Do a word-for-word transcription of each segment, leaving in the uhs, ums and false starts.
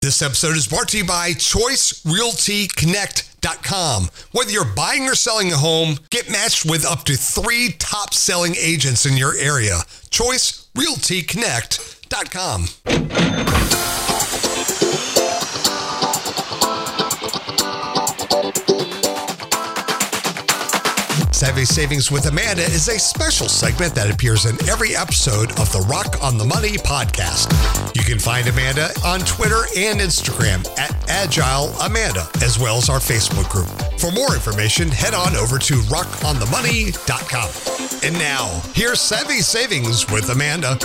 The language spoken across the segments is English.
This episode is brought to you by Choice Realty Connect dot com. Whether you're buying or selling a home, get matched with up to three top-selling agents in your area. Choice Realty Connect dot com. Savvy Savings with Amanda is a special segment that appears in every episode of the Rock on the Money podcast. You can find Amanda on Twitter and Instagram at Agile Amanda, as well as our Facebook group. For more information, head on over to rock on the money dot com. And now, here's Savvy Savings with Amanda.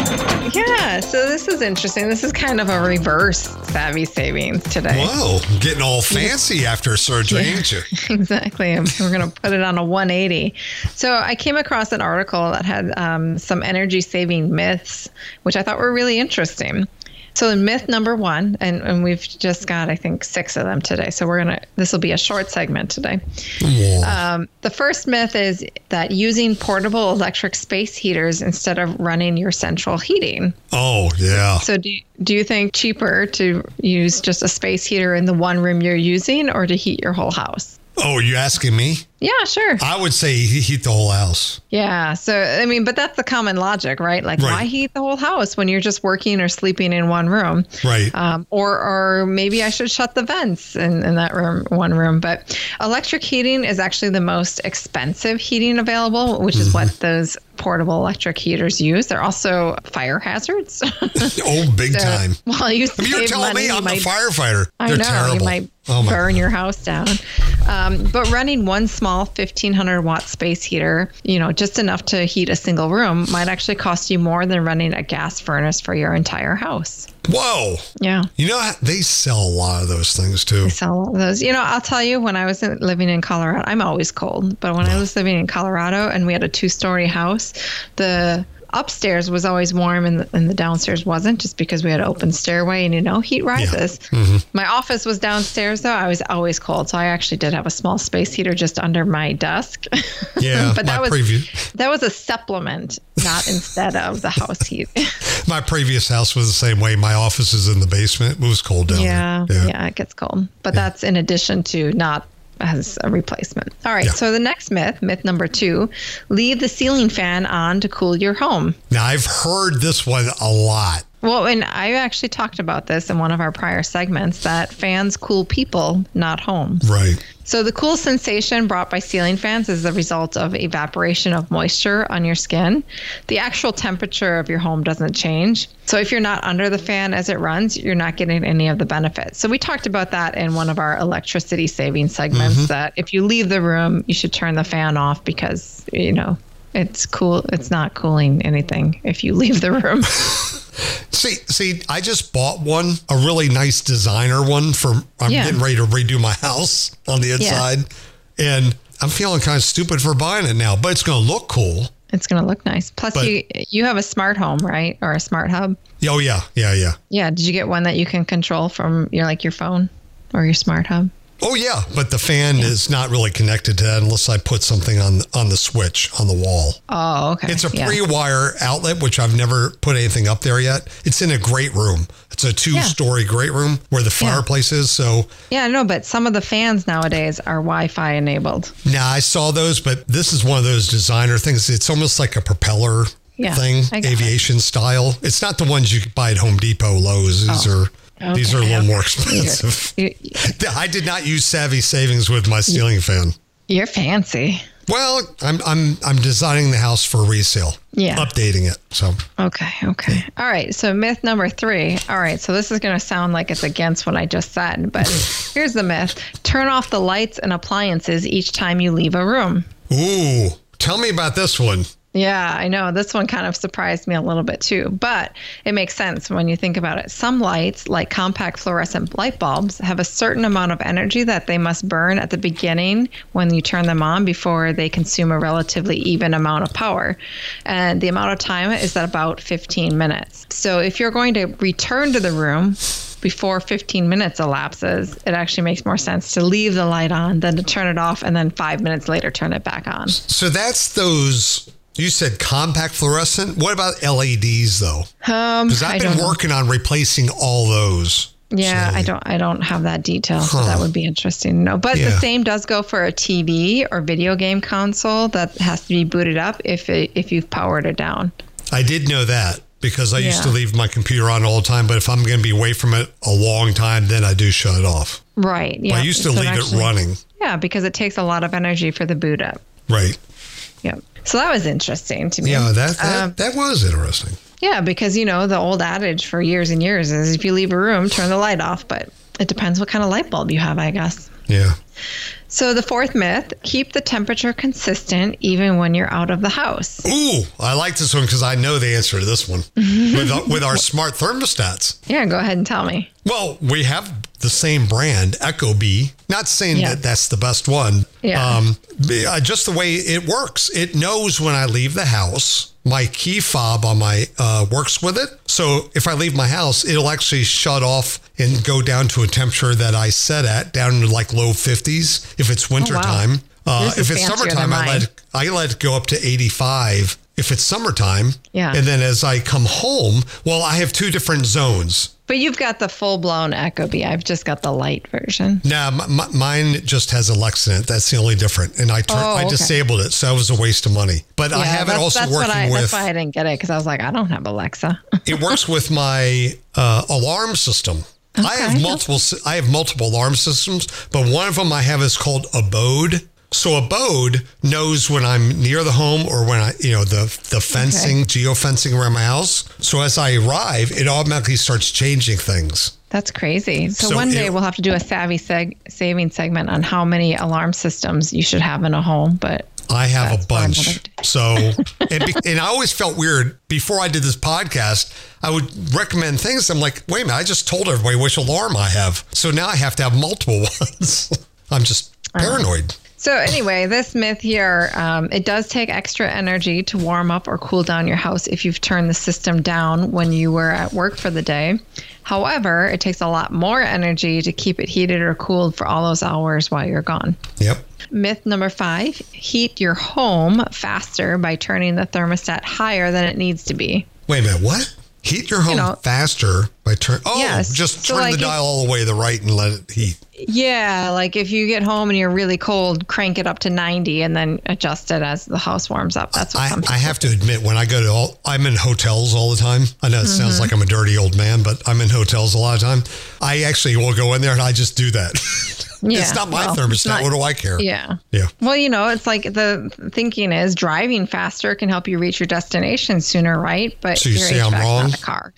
Yeah, so this is interesting. This is kind of a reverse Savvy Savings today. Whoa, getting all fancy after surgery, yeah, ain't you? Exactly. We're going to put it on a one eighty. So I came across an article that had um, some energy saving myths, which I thought were really interesting. So myth number one, and, and we've just got, I think, six of them today. So we're going to, this will be a short segment today. Yeah. Um, the first myth is that using portable electric space heaters instead of running your central heating. Oh, yeah. So do you, do you think cheaper to use just a space heater in the one room you're using or to heat your whole house? Oh, are you asking me? Yeah, sure. I would say heat the whole house. Yeah. So, I mean, but that's the common logic, right? Like, right. Why heat the whole house when you're just working or sleeping in one room? Right. Um, or, or maybe I should shut the vents in, in that room, one room. But electric heating is actually the most expensive heating available, which is mm-hmm. what those portable electric heaters use. They're also fire hazards. Oh, big so, time. Well, you I mean, you're telling money, me I'm might, a firefighter. I They're know. terrible. You might oh burn God. your house down. Um, but running one small fifteen hundred watt space heater, you know, just enough to heat a single room might actually cost you more than running a gas furnace for your entire house. Whoa. Yeah. You know, they sell a lot of those things too. They sell a lot of those. You know, I'll tell you, when I was in, living in Colorado, I'm always cold, but when I was living in Colorado and we had a two-story house, the upstairs was always warm and the, and the downstairs wasn't, just because we had an open stairway and, you know, heat rises. Yeah. Mm-hmm. My office was downstairs, though. I was always cold. So I actually did have a small space heater just under my desk. Yeah. But that was, preview. that was a supplement, not instead of the house heat. My previous house was the same way. My office is in the basement. It was cold down yeah, there. Yeah. Yeah, it gets cold. But yeah. That's in addition to not as a replacement. All right. Yeah. So the next myth, myth number two, leave the ceiling fan on to cool your home. Now, I've heard this one a lot. Well, and I actually talked about this in one of our prior segments, that fans cool people, not homes. Right. So the cool sensation brought by ceiling fans is the result of evaporation of moisture on your skin. The actual temperature of your home doesn't change. So if you're not under the fan as it runs, you're not getting any of the benefits. So we talked about that in one of our electricity saving segments, mm-hmm. that if you leave the room, you should turn the fan off because, you know, it's cool. It's not cooling anything if you leave the room. See, see, I just bought one, a really nice designer one for, I'm yeah. getting ready to redo my house on the inside. Yeah. And I'm feeling kind of stupid for buying it now, but it's going to look cool. It's going to look nice. Plus, but, you you have a smart home, right? Or a smart hub? Oh, yeah. Yeah, yeah. Yeah. Did you get one that you can control from your, like your phone or your smart hub? Oh, yeah. But the fan yeah. is not really connected to that unless I put something on on the switch on the wall. Oh, okay. It's a yeah. pre-wire outlet, which I've never put anything up there yet. It's in a great room. It's a two-story yeah. great room where the fireplace yeah. is. So yeah, no, but some of the fans nowadays are Wi-Fi enabled. Now, I saw those, but this is one of those designer things. It's almost like a propeller yeah, thing, aviation it. style. It's not the ones you could buy at Home Depot, Lowe's, oh. or... Okay, These are a little okay. more expensive. You're, you're, I did not use Savvy Savings with my ceiling fan. You're fancy. Well, I'm I'm I'm designing the house for resale. Yeah. Updating it. So Okay, okay. All right. So myth number three. All right. So this is going to sound like it's against what I just said, but here's the myth. Turn off the lights and appliances each time you leave a room. Ooh. Tell me about this one. Yeah, I know. This one kind of surprised me a little bit too, but it makes sense when you think about it. Some lights, like compact fluorescent light bulbs, have a certain amount of energy that they must burn at the beginning when you turn them on before they consume a relatively even amount of power. And the amount of time is at about fifteen minutes. So if you're going to return to the room before fifteen minutes elapses, it actually makes more sense to leave the light on than to turn it off and then five minutes later turn it back on. So that's those... You said compact fluorescent. What about L E Ds, though? Um, Because I've been working on replacing all those. Yeah, slowly. I don't I don't have that detail, so Huh. that would be interesting to know. But Yeah. the same does go for a T V or video game console that has to be booted up if it, if you've powered it down. I did know that because I used Yeah. to leave my computer on all the time, but if I'm going to be away from it a long time, then I do shut it off. Right. Yeah. I used to So leave actually- it running. Yeah, because it takes a lot of energy for the boot up. Right. Yeah. So that was interesting to me. Yeah, that that, Um, that was interesting. Yeah, because, you know, the old adage for years and years is if you leave a room, turn the light off. But it depends what kind of light bulb you have, I guess. Yeah. So the fourth myth, keep the temperature consistent even when you're out of the house. Ooh, I like this one because I know the answer to this one with, our, with our smart thermostats. Yeah, go ahead and tell me. Well, we have the same brand, Ecobee. Not saying Yeah. that that's the best one. Yeah. Um, but, uh, just the way it works. It knows when I leave the house. My key fob on my uh, works with it. So if I leave my house, it'll actually shut off and go down to a temperature that I set at, down to like low fifties if it's wintertime. Uh, Yours is if it's fancier summertime, than I mine. let I let it go up to eighty-five if it's summertime. Yeah. And then as I come home, well, I have two different zones. But you've got the full-blown Ecobee. I've just got the light version. Now, m- m- mine just has Alexa in it. That's the only different. And I turned, Oh, I okay. disabled it, so that was a waste of money. But I Yeah, have it that's- also that's what working I, with. That's why I didn't get it, because I was like, I don't have Alexa. It works with my uh, alarm system. I Okay. have multiple. sy- I have multiple alarm systems, but one of them I have is called Abode. So Abode knows when I'm near the home or when I, you know, the the fencing, geofencing around my house. So as I arrive, it automatically starts changing things. That's crazy. So, So one day it- we'll have to do a savvy seg- saving segment on how many alarm systems you should have in a home. But I have That's a for another bunch. day. So, and, be, and I always felt weird before I did this podcast. I would recommend things. I'm like, wait a minute, I just told everybody which alarm I have. So now I have to have multiple ones. I'm just paranoid. So anyway, this myth here, um, it does take extra energy to warm up or cool down your house if you've turned the system down when you were at work for the day. However, it takes a lot more energy to keep it heated or cooled for all those hours while you're gone. Yep. Myth number five, heat your home faster by turning the thermostat higher than it needs to be. Wait a minute. What? Heat your home know- faster by turn. Oh, Yes. just So turn like the if- dial all the way to the right and let it heat. Yeah, like if you get home and you're really cold, crank it up to ninety and then adjust it as the house warms up. That's what I, some people I have to admit, when I go to all, I'm in hotels all the time. I know it sounds Mm-hmm. like I'm a dirty old man, but I'm in hotels a lot of time. I actually will go in there and I just do that. Yeah, It's not my well, thermostat. it's not- What do I care? Yeah. Yeah. Well, you know, it's like the thinking is driving faster can help you reach your destination sooner, right? But So you your say I'm H V A C 's wrong? not a car.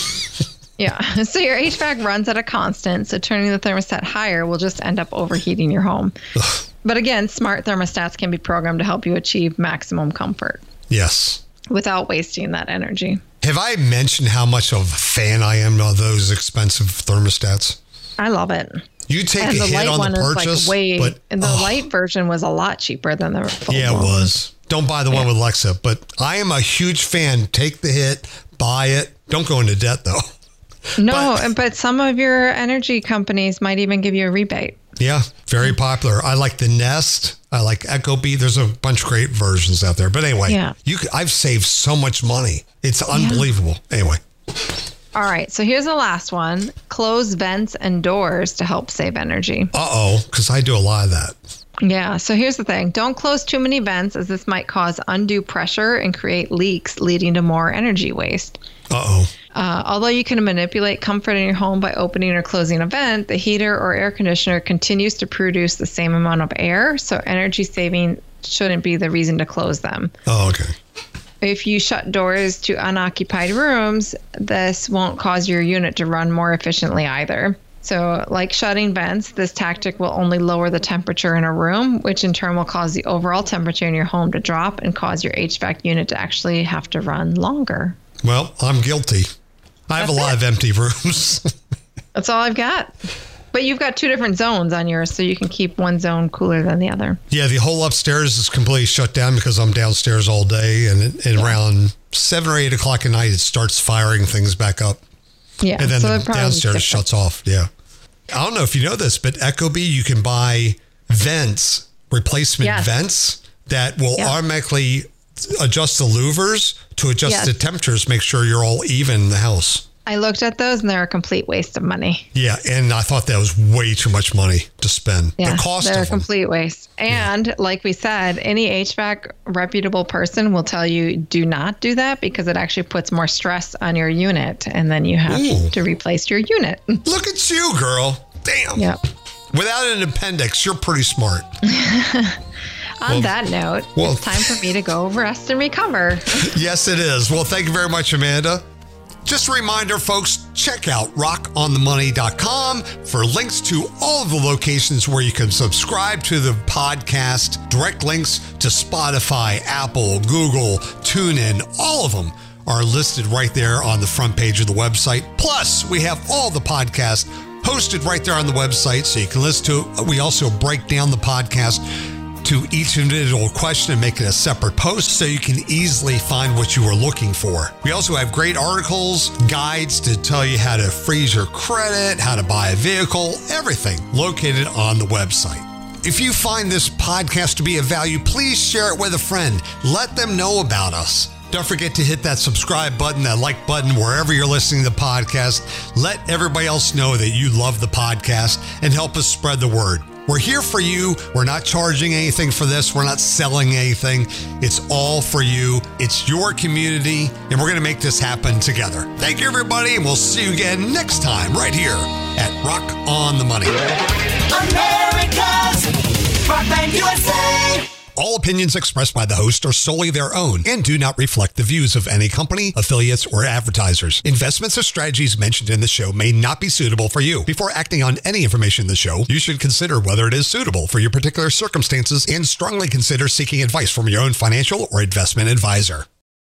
Yeah. So your H V A C runs at a constant. So turning the thermostat higher will just end up overheating your home. But again, smart thermostats can be programmed to help you achieve maximum comfort Yes. without wasting that energy. Have I mentioned how much of a fan I am of those expensive thermostats? I love it. You take And a the hit light on one the is purchase, like way, but and the oh, light version was a lot cheaper than the full yeah, it blown. was. Don't buy the one with Alexa, but I am a huge fan. Take the hit, buy it. Don't go into debt though. No, But- but, but some of your energy companies might even give you a rebate. Yeah, very popular. I like the Nest. I like Ecobee. There's a bunch of great versions out there. But anyway, Yeah. you c- I've saved so much money. It's unbelievable. Anyway, All right, so here's the last one. Close vents and doors to help save energy. uh-oh, because I do a lot of that. Yeah, so here's the thing. Don't close too many vents as this might cause undue pressure and create leaks, leading to more energy waste. Uh-oh. Uh, although you can manipulate comfort in your home by opening or closing a vent, the heater or air conditioner continues to produce the same amount of air, so energy saving shouldn't be the reason to close them. Oh, okay. If you shut doors to unoccupied rooms, this won't cause your unit to run more efficiently either. So, like shutting vents, this tactic will only lower the temperature in a room, which in turn will cause the overall temperature in your home to drop and cause your H V A C unit to actually have to run longer. Well, I'm guilty. I have That's a lot it. of empty rooms. That's all I've got. But you've got two different zones on yours, so you can keep one zone cooler than the other. Yeah, the whole upstairs is completely shut down because I'm downstairs all day. And, it, and around seven or eight o'clock at night, it starts firing things back up. Yeah. And then so the it probably is downstairs different. shuts off. Yeah. I don't know if you know this, but Ecobee, you can buy vents, replacement Yes. vents that will Yeah. automatically adjust the louvers to adjust Yes. the temperatures, make sure you're all even in the house. I looked at those and they're a complete waste of money. Yeah, and I thought that was way too much money to spend. Yeah, the cost they're of a complete them. waste. And yeah. like we said, any H V A C reputable person will tell you do not do that because it actually puts more stress on your unit, and then you have Ooh. to replace your unit. Look at you, girl. Damn. Yep. Without an appendix, you're pretty smart. On well, that note, well, it's time for me to go rest and recover. Yes, it is. Well, thank you very much, Amanda. Just a reminder, folks, check out rock on the money dot com for links to all of the locations where you can subscribe to the podcast, direct links to Spotify, Apple, Google, TuneIn, all of them are listed right there on the front page of the website. Plus, we have all the podcasts hosted right there on the website so you can listen to it. We also break down the podcast to each individual question and make it a separate post so you can easily find what you are looking for. We also have great articles, guides to tell you how to freeze your credit, how to buy a vehicle, everything located on the website. If you find this podcast to be of value, please share it with a friend. Let them know about us. Don't forget to hit that subscribe button, that like button, wherever you're listening to the podcast. Let everybody else know that you love the podcast and help us spread the word. We're here for you. We're not charging anything for this. We're not selling anything. It's all for you. It's your community, and we're going to make this happen together. Thank you, everybody, and we'll see you again next time right here at Rock on the Money. America's Rock Band U S A. All opinions expressed by the host are solely their own and do not reflect the views of any company, affiliates, or advertisers. Investments or strategies mentioned in the show may not be suitable for you. Before acting on any information in the show, you should consider whether it is suitable for your particular circumstances and strongly consider seeking advice from your own financial or investment advisor.